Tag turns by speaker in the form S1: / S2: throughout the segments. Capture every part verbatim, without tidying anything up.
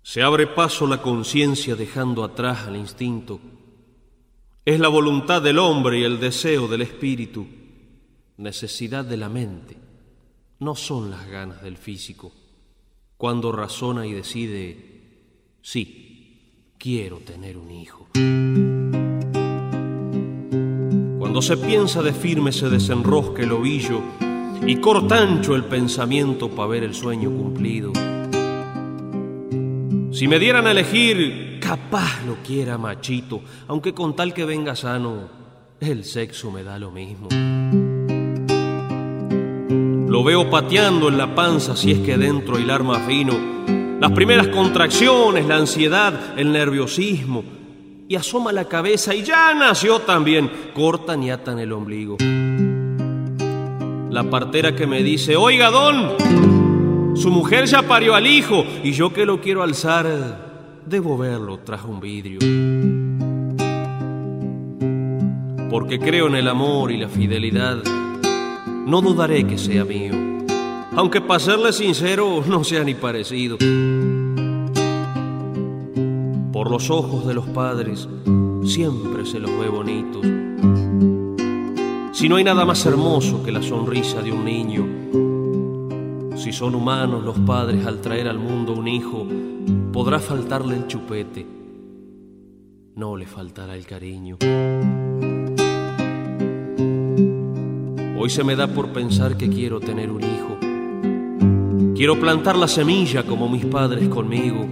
S1: Se abre paso la conciencia dejando atrás al instinto. Es la voluntad del hombre y el deseo del espíritu, necesidad de la mente. No son las ganas del físico. Cuando razona y decide, sí, quiero tener un hijo. Cuando se piensa de firme se desenrosca el ovillo y corta ancho el pensamiento para ver el sueño cumplido. Si me dieran a elegir, capaz lo quiera machito, aunque con tal que venga sano, el sexo me da lo mismo. Lo veo pateando en la panza si es que dentro hilar más fino, las primeras contracciones, la ansiedad, el nerviosismo, y asoma la cabeza y ya nació también, cortan y atan el ombligo. La partera que me dice, oiga don, su mujer ya parió al hijo y yo que lo quiero alzar, debo verlo tras un vidrio. Porque creo en el amor y la fidelidad, no dudaré que sea mío, aunque para serle sincero no sea ni parecido. Por los ojos de los padres siempre se los ve bonitos. Si no hay nada más hermoso que la sonrisa de un niño, si son humanos los padres al traer al mundo un hijo, podrá faltarle el chupete, no le faltará el cariño. Hoy se me da por pensar que quiero tener un hijo. Quiero plantar la semilla como mis padres conmigo.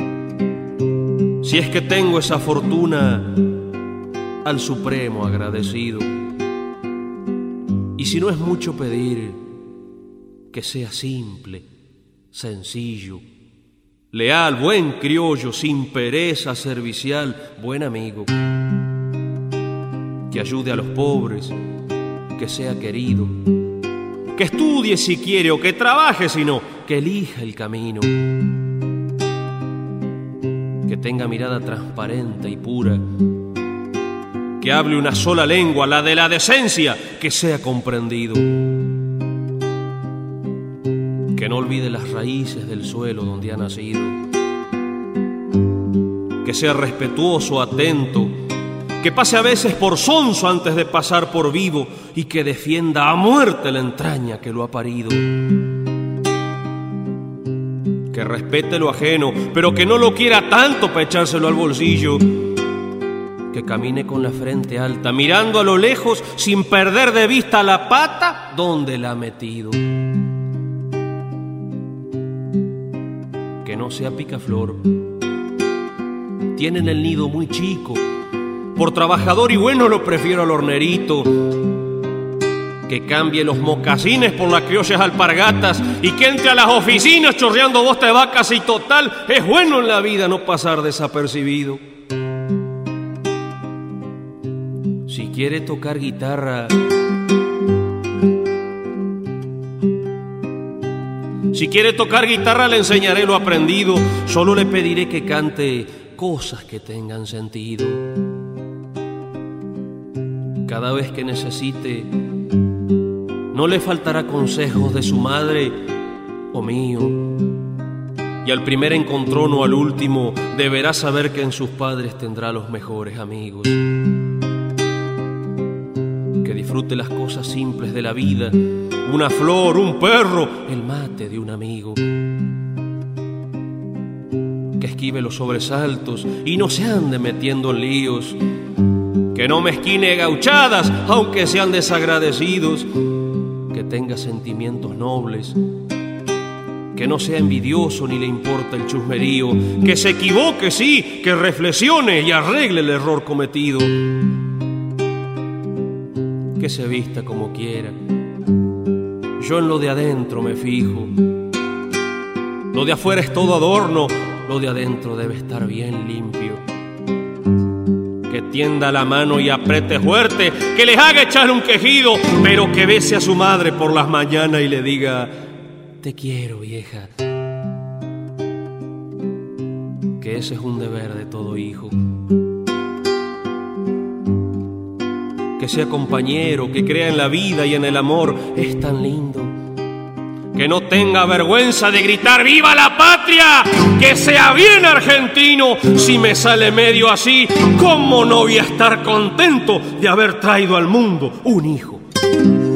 S1: Si es que tengo esa fortuna, al Supremo agradecido. Y si no es mucho pedir, que sea simple, sencillo, leal, buen criollo, sin pereza, servicial, buen amigo, que ayude a los pobres, que sea querido, que estudie si quiere o que trabaje si no, que elija el camino, que tenga mirada transparente y pura, que hable una sola lengua, la de la decencia, que sea comprendido, que no olvide las raíces del suelo donde ha nacido, que sea respetuoso, atento, que pase a veces por sonso antes de pasar por vivo y que defienda a muerte la entraña que lo ha parido. Que respete lo ajeno, pero que no lo quiera tanto para echárselo al bolsillo. Que camine con la frente alta, mirando a lo lejos sin perder de vista la pata donde la ha metido. Que no sea picaflor. Tienen el nido muy chico. Por trabajador y bueno lo prefiero al hornerito. Que cambie los mocasines por las criollas alpargatas y que entre a las oficinas chorreando bosta de vacas y total, es bueno en la vida no pasar desapercibido. Si quiere tocar guitarra, si quiere tocar guitarra le enseñaré lo aprendido, solo le pediré que cante cosas que tengan sentido. Cada vez que necesite, no le faltará consejos de su madre o mío. Y al primer encontrón o al último, deberá saber que en sus padres tendrá los mejores amigos. Que disfrute las cosas simples de la vida, una flor, un perro, el mate de un amigo. Que esquive los sobresaltos y no se ande metiendo en líos. Que no mezquine gauchadas, aunque sean desagradecidos. Que tenga sentimientos nobles. Que no sea envidioso ni le importa el chusmerío. Que se equivoque, sí, que reflexione y arregle el error cometido. Que se vista como quiera. Yo en lo de adentro me fijo. Lo de afuera es todo adorno, lo de adentro debe estar bien limpio. Que tienda la mano y apriete fuerte, que les haga echarle un quejido, pero que bese a su madre por las mañanas y le diga: te quiero, vieja. Que ese es un deber de todo hijo. Que sea compañero, que crea en la vida y en el amor, es tan lindo. que no tenga vergüenza de gritar ¡viva la patria! Que sea bien argentino. Si me sale medio así, ¿cómo no voy a estar contento de haber traído al mundo un hijo?